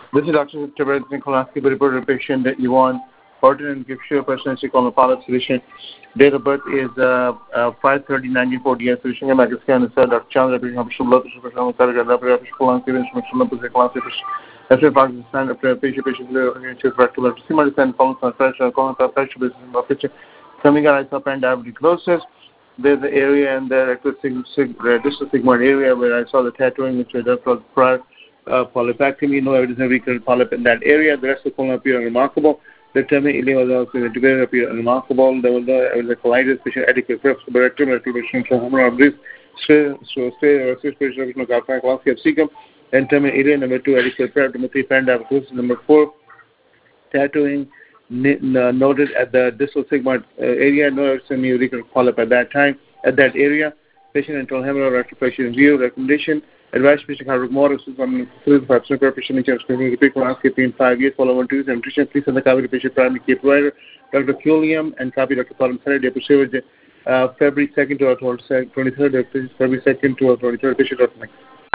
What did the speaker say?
This is Dr. Tibet Nikolaski, reported patient that you want ordinary gift sure personality called pilot solution. Date of birth is 5/30/1948. Solution Magiscan is Dr. Chandra Blood Professional Carrier Polanski after Pakistan after patient rectal similar and pressure coming out and diverticulosis. There's the area and the rectal distal sigmoid area where I saw the tattooing, which was for prior polypectomy. No evidence of recurrent polyp in that area. The rest of the colon appear unremarkable. The tummy ileum was also integrated, appear unremarkable. There was no evidence of colitis, patient adequate preps, rectum, activation, hemorrhage, capsicum, and tummy ileum. Number 2, adequate prep. Number 3, pandiabetes. Number 4, tattooing noted at the distal sigmoid area. No evidence of recurrent polyp at that time. At that area, patient internal hemorrhage, rectal pressure in view. Recommendation: advice patient have more on 5% patient insurance repeat colonoscopy in 5 years. Follow on to nutrition. Please send the copy to patient primary care provider, Dr. Kuliam, and copy Dr. Param Saturday, February 2nd to 23rd, February 2nd to 23rd, patient.